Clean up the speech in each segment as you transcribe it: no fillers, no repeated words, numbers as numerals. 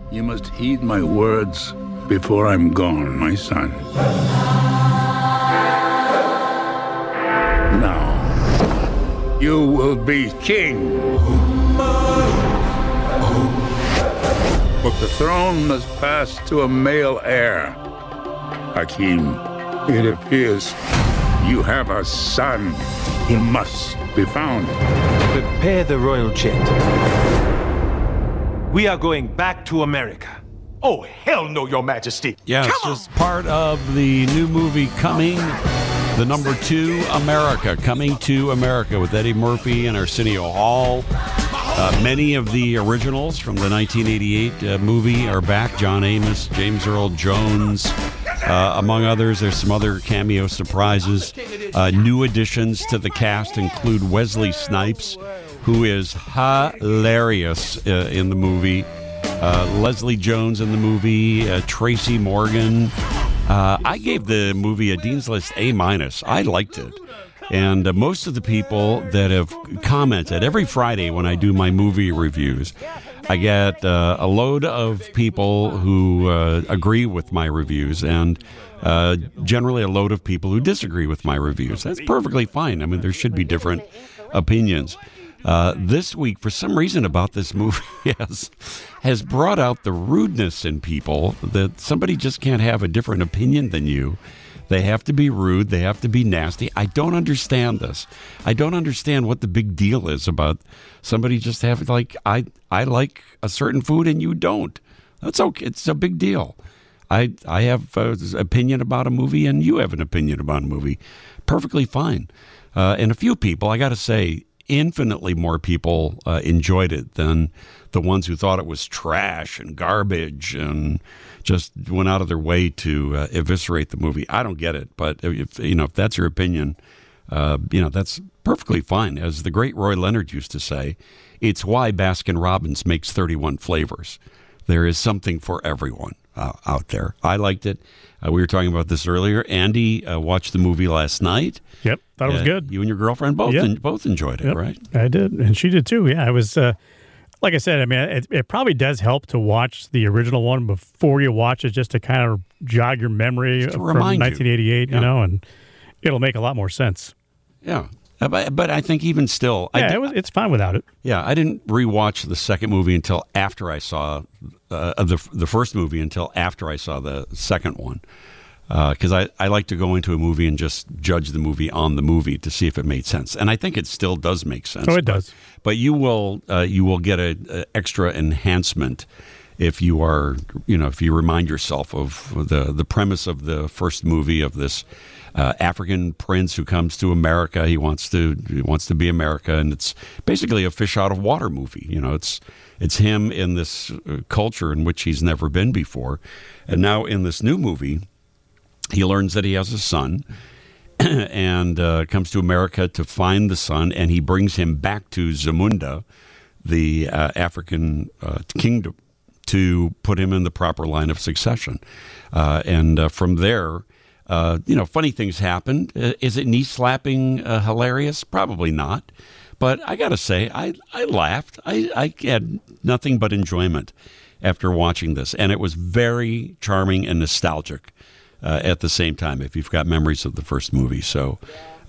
You must heed my words before I'm gone, my son. Now, you will be king. But the throne must pass to a male heir. Hakim, it appears you have a son. He must be found. Prepare the royal jet. We are going back to America. Oh, hell no, Your Majesty. Yeah, it's just part of the new movie coming. The number 2, America, Coming to America with Eddie Murphy in Arsenio Hall. Many of the originals from the 1988 movie are back. John Amos, James Earl Jones, among others. There's some other cameo surprises. New additions to the cast include Wesley Snipes, who is hilarious in the movie. Leslie Jones in the movie. Tracy Morgan. I gave the movie a Dean's List A-. I liked it. And most of the people that have commented, every Friday when I do my movie reviews, I get a load of people who agree with my reviews and generally a load of people who disagree with my reviews. That's perfectly fine. I mean, there should be different opinions. This week, for some reason about this movie, has brought out the rudeness in people that somebody just can't have a different opinion than you. They have to be rude. They have to be nasty. I don't understand this. I don't understand what the big deal is about somebody just having, like, I like a certain food and you don't. That's okay. It's a big deal. I have an opinion about a movie and you have an opinion about a movie. Perfectly fine. And a few people, I got to say, infinitely more people enjoyed it than the ones who thought it was trash and garbage and just went out of their way to eviscerate the movie. I don't get it, but if that's your opinion, that's perfectly fine. As the great Roy Leonard used to say, it's why Baskin-Robbins makes 31 flavors. There is something for everyone out there. I liked it. We were talking about this earlier. Andy watched the movie last night. Yep, thought it was good. You and your girlfriend both enjoyed it, right? I did, and she did too. Yeah, it was, like I said, I mean, it probably does help to watch the original one before you watch it, just to kind of jog your memory from 1988, and it'll make a lot more sense. Yeah. But I think even still... it's fine without it. Yeah, I didn't rewatch the second movie until after I saw the first movie, until after I saw the second one. Because I like to go into a movie and just judge the movie on the movie to see if it made sense. And I think it still does make sense. Oh, it does. But you will get an extra enhancement if you are, if you remind yourself of the premise of the first movie of this African prince who comes to America. He wants to be America, and it's basically a fish out of water movie. It's him in this culture in which he's never been before, and now in this new movie, he learns that he has a son, and comes to America to find the son, and he brings him back to Zamunda, the African kingdom, to put him in the proper line of succession, and from there. Funny things happen. Is it knee-slapping hilarious? Probably not. But I got to say, I laughed. I had nothing but enjoyment after watching this. And it was very charming and nostalgic at the same time, if you've got memories of the first movie. So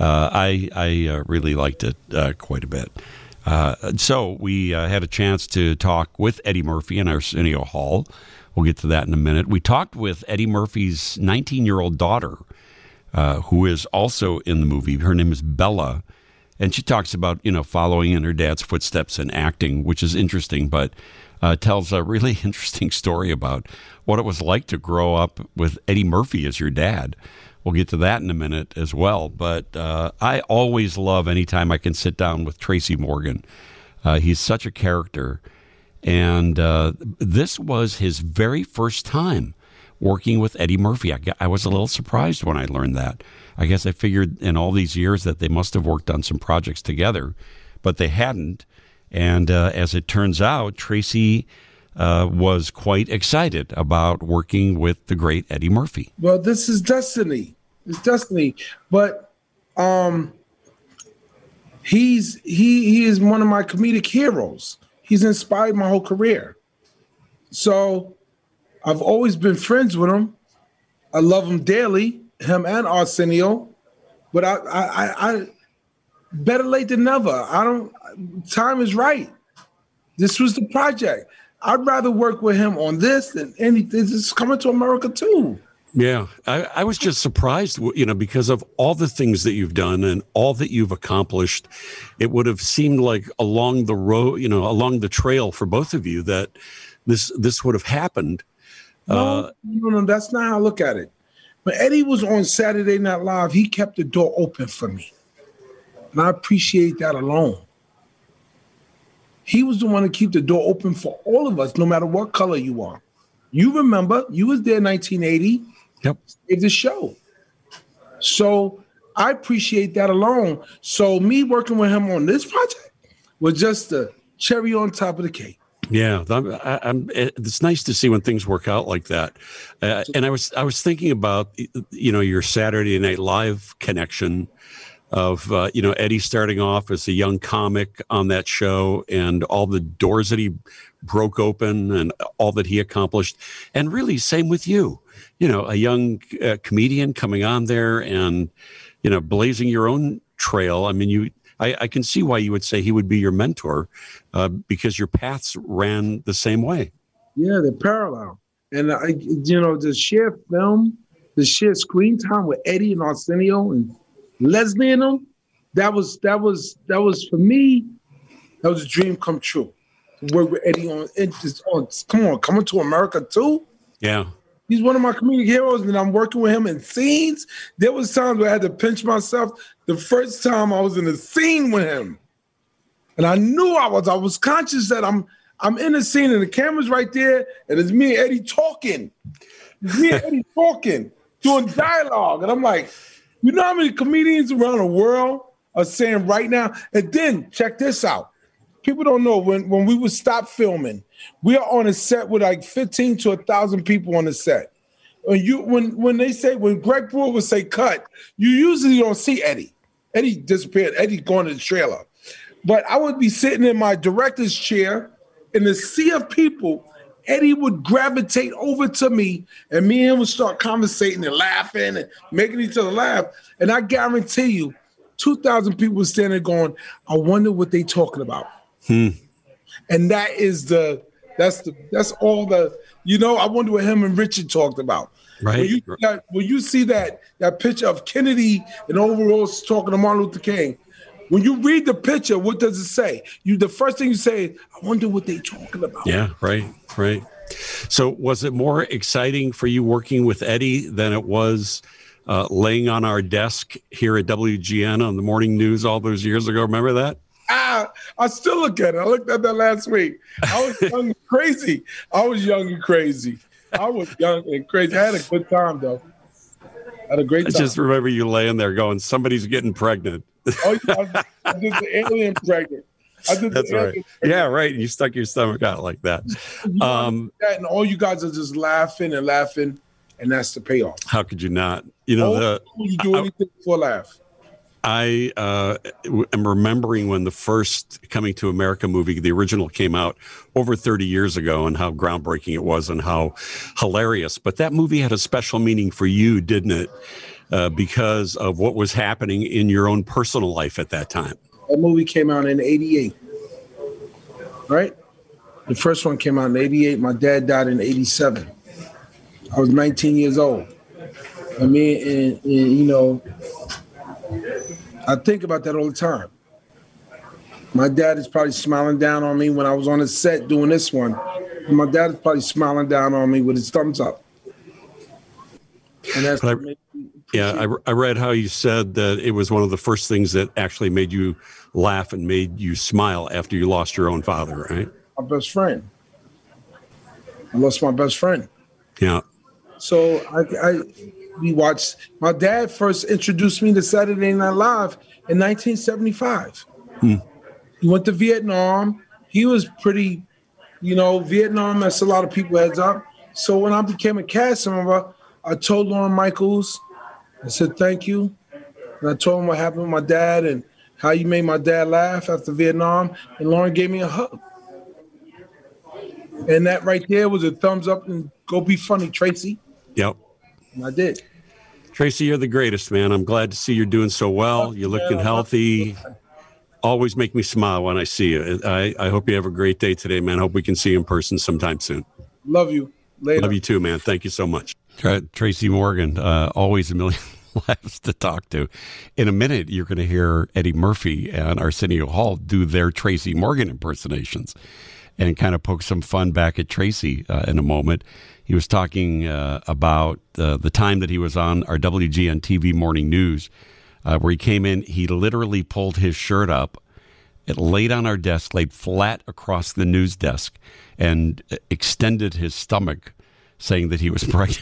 I really liked it quite a bit. So we had a chance to talk with Eddie Murphy in Arsenio Hall. We'll get to that in a minute. We talked with Eddie Murphy's 19-year-old daughter, who is also in the movie. Her name is Bella, and she talks about, following in her dad's footsteps and acting, which is interesting, but tells a really interesting story about what it was like to grow up with Eddie Murphy as your dad. We'll get to that in a minute as well. But I always love anytime I can sit down with Tracy Morgan. He's such a character. And this was his very first time working with Eddie Murphy. I was a little surprised when I learned that. I guess I figured in all these years that they must have worked on some projects together, but they hadn't. And as it turns out, Tracy was quite excited about working with the great Eddie Murphy. Well, this is destiny. It's destiny. But he is one of my comedic heroes. He's inspired my whole career. So I've always been friends with him. I love him dearly, him and Arsenio. But I better late than never. Time is right. This was the project. I'd rather work with him on this than anything. This is Coming to America too. Yeah, I was just surprised, because of all the things that you've done and all that you've accomplished. It would have seemed like along the road, along the trail for both of you that this would have happened. No, that's not how I look at it. When Eddie was on Saturday Night Live, he kept the door open for me. And I appreciate that alone. He was the one to keep the door open for all of us, no matter what color you are. You remember, you was there in 1980. Yep. Saved the show. So I appreciate that alone. So me working with him on this project was just the cherry on top of the cake. Yeah, it's nice to see when things work out like that. And I was thinking about your Saturday Night Live connection of Eddie starting off as a young comic on that show and all the doors that he broke open and all that he accomplished, and really same with you. A young comedian coming on there and blazing your own trail. I mean, I can see why you would say he would be your mentor, because your paths ran the same way. Yeah, they're parallel. And the shared film, the shared screen time with Eddie and Arsenio and Leslie and them, that was for me, that was a dream come true. To work with Eddie Coming to America too. Yeah. He's one of my comedic heroes, and I'm working with him in scenes. There was times where I had to pinch myself. The first time I was in a scene with him, and I knew I was conscious that I'm in a scene, and the camera's right there, and it's me and Eddie talking. Doing dialogue, and I'm like, you know how many comedians around the world are saying right now? And then check this out. People don't know when we would stop filming, we are on a set with like 15 to 1,000 people on the set. When Greg Brewer would say cut, you usually don't see Eddie. Eddie disappeared. Eddie going to the trailer. But I would be sitting in my director's chair in the sea of people. Eddie would gravitate over to me, and me and him would start conversating and laughing and making each other laugh. And I guarantee you, 2,000 people were standing there going, I wonder what they talking about. And that's all I wonder what him and Richard talked about. Right. When you see that picture of Kennedy and overalls talking to Martin Luther King, when you read the picture, what does it say? The first thing you say, I wonder what they talking about. Yeah, right. So was it more exciting for you working with Eddie than it was laying on our desk here at WGN on the morning news all those years ago? Remember that? I still look at it. I looked at that last week. I was young and crazy. I was young and crazy. I had a good time, though. I had a great time. I just remember you laying there going, somebody's getting pregnant. Oh, yeah, I did the alien pregnant. That's right. Yeah, right. You stuck your stomach out like that. And all you guys are just laughing, and that's the payoff. How could you not? You do anything for a laugh. I am remembering when the first Coming to America movie, the original, came out over 30 years ago, and how groundbreaking it was and how hilarious. But that movie had a special meaning for you, didn't it? Because of what was happening in your own personal life at that time. That movie came out in 88, right? The first one came out in 88. My dad died in 87. I was 19 years old. I mean, and I think about that all the time. My dad is probably smiling down on me when I was on the set doing this one. And my dad is probably smiling down on me with his thumbs up. And that's I read how you said that it was one of the first things that actually made you laugh and made you smile after you lost your own father, right? My best friend. I lost my best friend. Yeah. So we watched. My dad first introduced me to Saturday Night Live in 1975. He went to Vietnam. He was pretty, Vietnam messed a lot of people heads up. So when I became a cast member, I told Lorne Michaels, I said, thank you. And I told him what happened with my dad and how you made my dad laugh after Vietnam. And Lorne gave me a hug. And that right there was a thumbs up and go be funny, Tracy. Yep. And I did. Tracy, you're the greatest, man. I'm glad to see you're doing so well. You're looking healthy. Always make me smile when I see you. I hope you have a great day today, man. I hope we can see you in person sometime soon. Love you. Later. Love you too, man. Thank you so much. Tracy Morgan, always a million laughs to talk to. In a minute, you're going to hear Eddie Murphy and Arsenio Hall do their Tracy Morgan impersonations and kind of poke some fun back at Tracy in a moment. He was talking about the time that he was on our WGN TV morning news, where he came in. He literally pulled his shirt up, it laid on our desk, laid flat across the news desk, and extended his stomach, saying that he was pregnant.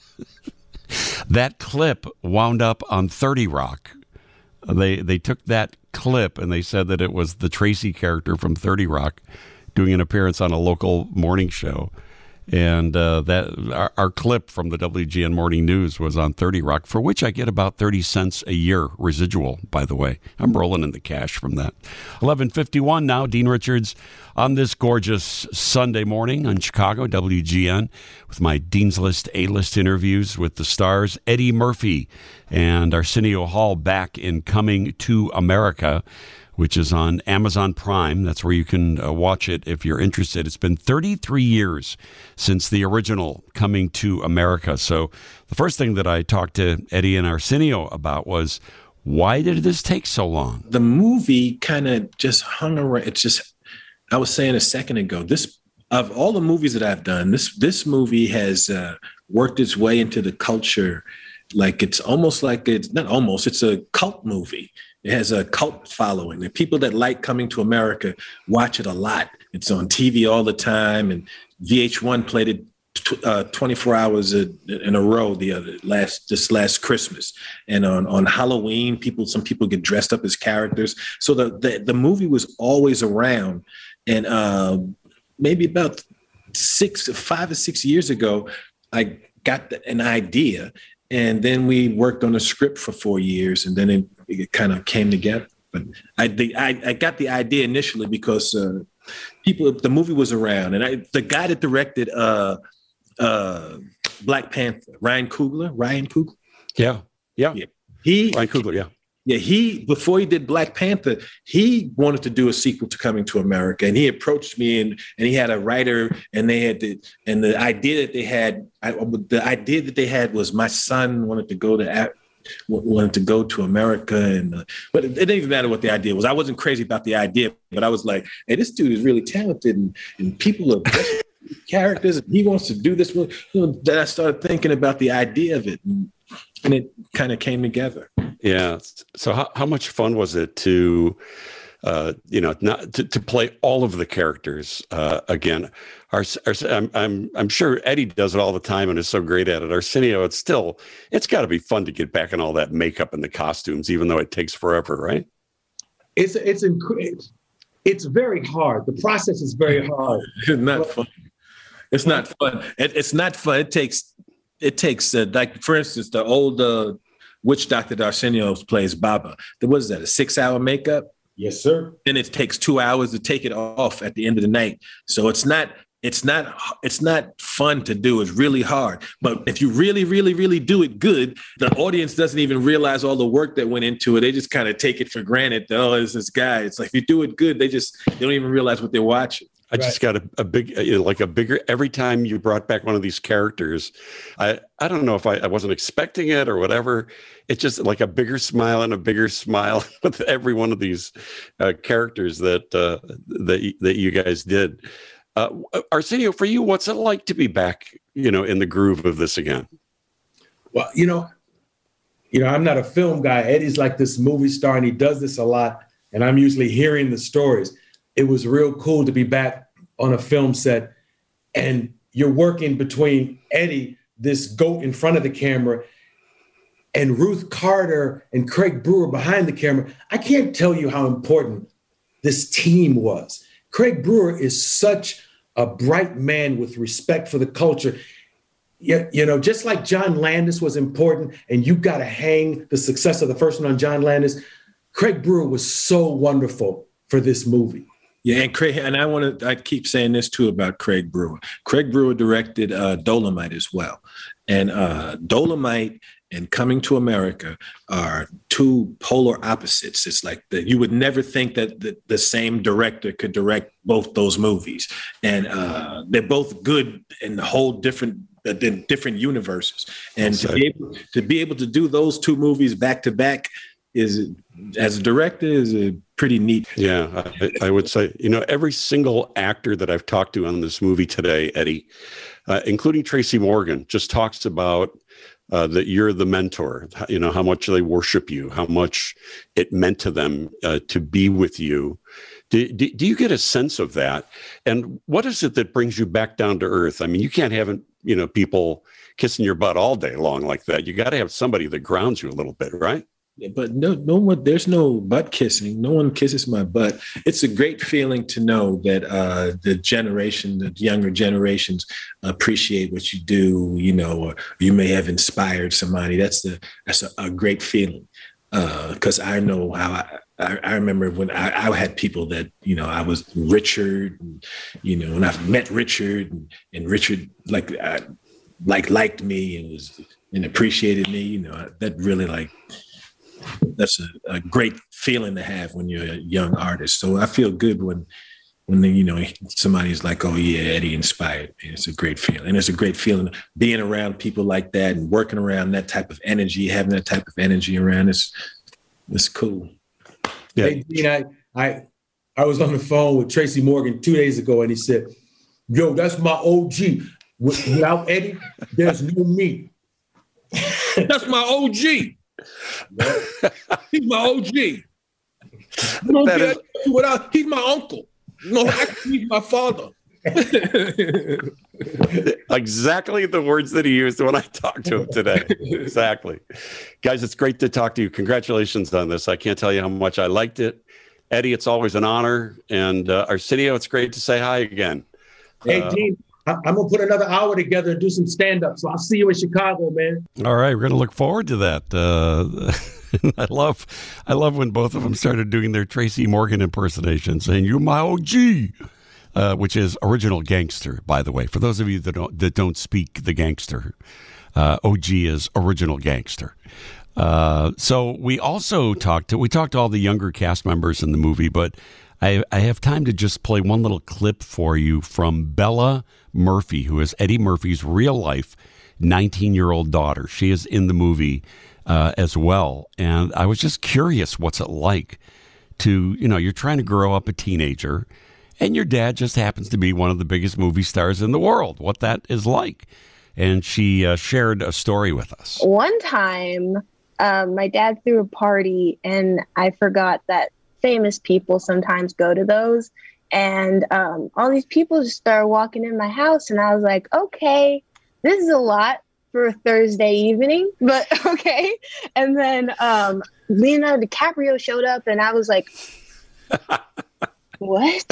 That clip wound up on 30 Rock. They took that clip and they said that it was the Tracy character from 30 Rock doing an appearance on a local morning show. And that our clip from the WGN Morning News was on 30 Rock, for which I get about 30 cents a year residual, by the way. I'm rolling in the cash from that. 11:51 now. Dean Richards on this gorgeous Sunday morning on Chicago, WGN, with my Dean's List A-list interviews with the stars Eddie Murphy and Arsenio Hall back in Coming to America, which is on Amazon Prime. That's where you can watch it if you're interested. It's been 33 years since the original Coming to America. So the first thing that I talked to Eddie and Arsenio about was, why did this take so long? The movie kind of just hung around. It's just, I was saying a second ago, this, of all the movies that I've done, this movie has worked its way into the culture. Like it's almost like it's not almost, it's a cult movie. It has a cult following. The people that like Coming to America watch it a lot. It's on TV all the time, and VH1 played it 24 hours in a row this last Christmas. And on Halloween, some people get dressed up as characters. So the movie was always around. And maybe about 5 or 6 years ago, I got an idea, and then we worked on a script for 4 years, and then it kind of came together. But I got the idea initially because the movie was around, and the guy that directed Black Panther, Ryan Coogler. Yeah. Ryan Coogler, yeah. Yeah, before he did Black Panther, he wanted to do a sequel to Coming to America, and he approached me, and he had a writer, and they had the idea that they had was my son wanted to go to America, but it didn't even matter what the idea was. I wasn't crazy about the idea, but I was like, hey, this dude is really talented, and people are characters, and he wants to do this. Then I started thinking about the idea of it, and it kind of came together. Yeah. So how much fun was it to, not to play all of the characters again? I'm sure Eddie does it all the time and is so great at it. Arsenio, it's got to be fun to get back in all that makeup and the costumes, even though it takes forever, right? It's very hard. The process is very hard. It's not fun. It's not fun. It's not fun. It takes like, for instance, the old witch doctor that Arsenio plays, Baba. What is that, a 6-hour makeup? Yes, sir. And it takes 2 hours to take it off at the end of the night. So it's not fun to do. It's really hard. But if you really, really, really do it good, the audience doesn't even realize all the work that went into it. They just kind of take it for granted. Oh, it's this guy. It's like, if you do it good, they don't even realize what they're watching. I just got a bigger, every time you brought back one of these characters, I don't know if I wasn't expecting it or whatever. It's just like a bigger smile and a bigger smile with every one of these characters that you guys did. Arsenio, for you, what's it like to be back, in the groove of this again? Well, I'm not a film guy. Eddie's like this movie star, and he does this a lot. And I'm usually hearing the stories. It was real cool to be back on a film set, and you're working between Eddie, this goat in front of the camera, and Ruth Carter and Craig Brewer behind the camera. I can't tell you how important this team was. Craig Brewer is such a bright man with respect for the culture. Just like John Landis was important, and you got to hang the success of the first one on John Landis, Craig Brewer was so wonderful for this movie. Yeah, and Craig, and I keep saying this too about Craig Brewer. Craig Brewer directed Dolomite as well. And Dolomite and Coming to America are two polar opposites. It's like that you would never think that the same director could direct both those movies. And they're both good in the whole different universes. And to be able to do those two movies back to back is, as a director, is a pretty neat. Yeah, I would say, every single actor that I've talked to on this movie today, Eddie, including Tracy Morgan, just talks about that you're the mentor, how much they worship you, how much it meant to them to be with you. Do you get a sense of that? And what is it that brings you back down to earth? I mean, you can't have, people kissing your butt all day long like that. You got to have somebody that grounds you a little bit, right? But no one, there's no butt kissing. No one kisses my butt. It's a great feeling to know that the younger generations appreciate what you do, or you may have inspired somebody. That's a great feeling. Because I know how I remember when I had people that, I was Richard, and I've met Richard and Richard liked me and appreciated me, that really that's a great feeling to have when you're a young artist. So I feel good when somebody's like, oh yeah, Eddie inspired me. It's a great feeling. And it's a great feeling being around people like that and working around that type of energy, having that type of energy around. It's cool. Yeah. Hey, Dean, I was on the phone with Tracy Morgan 2 days ago, and he said, yo, that's my OG. Without Eddie, there's no me. That's my OG. He's my OG. He's my uncle. Actually, he's my father. Exactly the words that he used when I talked to him today. Exactly. Guys, it's great to talk to you. Congratulations on this. I can't tell you how much I liked it. Eddie, it's always an honor. And Arsenio, it's great to say hi again. Hey, Dean, I'm going to put another hour together and do some stand-up. So I'll see you in Chicago, man. All right. We're going to look forward to that. I love when both of them started doing their Tracy Morgan impersonations, saying, you're my OG, which is original gangster, by the way. For those of you that don't speak the gangster, OG is original gangster. So we also talked to all the younger cast members in the movie, but I have time to just play one little clip for you from Bella Murphy, who is Eddie Murphy's real-life 19-year-old daughter. She is in the movie as well. And I was just curious, what's it like to, you're trying to grow up a teenager, and your dad just happens to be one of the biggest movie stars in the world, what that is like. And she shared a story with us. One time, my dad threw a party, and I forgot that famous people sometimes go to those. And all these people just started walking in my house, and I was like, okay, this is a lot for a Thursday evening, but okay. And then Leonardo DiCaprio showed up, and I was like, what?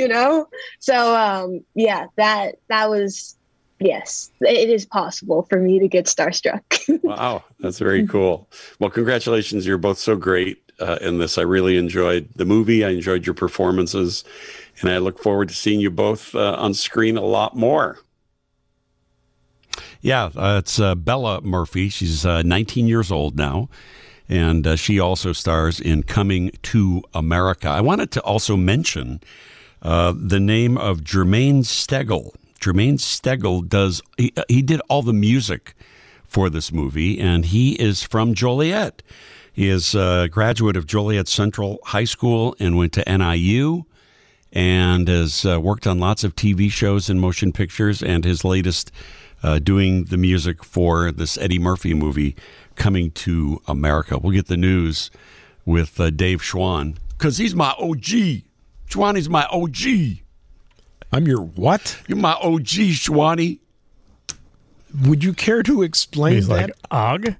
So yeah, that was, yes, it is possible for me to get starstruck. Wow, that's very cool. Well, congratulations. You're both so great in this. I really enjoyed the movie. I enjoyed your performances, and I look forward to seeing you both on screen a lot more. Yeah, it's Bella Murphy. She's 19 years old now, and she also stars in Coming to America. I wanted to also mention the name of Jermaine Stegall. Jermaine Stegall he did all the music for this movie, and he is from Joliet. He is a graduate of Joliet Central High School and went to NIU, and has worked on lots of TV shows and motion pictures, and his latest doing the music for this Eddie Murphy movie, Coming to America. We'll get the news with Dave Schwann, because he's my OG. Schwanny's my OG. I'm your what? You're my OG, Schwanny. Would you care to explain He's that? like, Og?